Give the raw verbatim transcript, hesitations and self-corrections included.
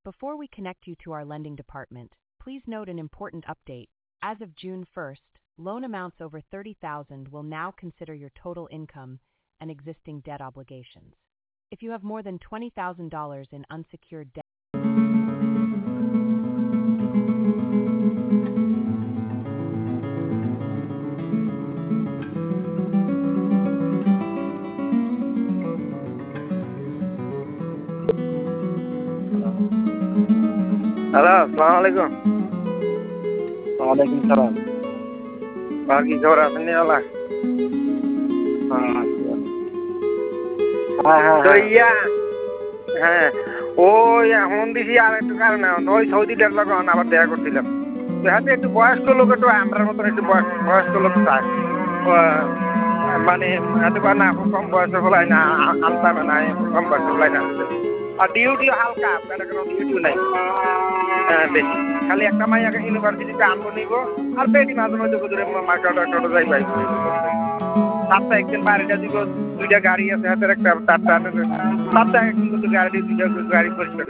Before we connect you to our lending department, please note an important update. As of June first, loan amounts over thirty thousand dollars will now consider your total income and existing debt obligations. If you have more than twenty thousand dollars in unsecured debt, hello, আসসালামু আলাইকুম। ওয়ালাইকুম সালাম। আর কি খবর আছেন নিওয়ালা? হ্যাঁ হ্যাঁ তো হ্যাঁ ইয়া হ্যাঁ ওই এখন দিছি আর একটু কারণে ওই সৌদি ডেট লাগান আবার দেখা করছিলাম। তো হাতে একটু বয়স্ক লোক একটু আমরার মতন একটু বয়স- বয়স্ক লোক চাই। আহ, মানে হাতে পারে না খুব কম বয়সে ফেলাই না আনতামে নাই কম বয়সে ফেলাই না। আর ডিউটিও হালকা আপনার কোনো ডিউটিও নাই। হ্যাঁ বেশি খালি একটা মাইয়াকে ইউনিভার্সিটিতে আনবো নিব আর পেটি মাঝে মাঝে দূরে মার্কেট টার্কেটে যাই বাইক সপ্তাহে একদিন বাড়িটা দিব দুইটা গাড়ি আছে হাতের একটা চারটা সপ্তাহে একদিন কিন্তু গাড়ি দুইটা গাড়ি পরিষ্কার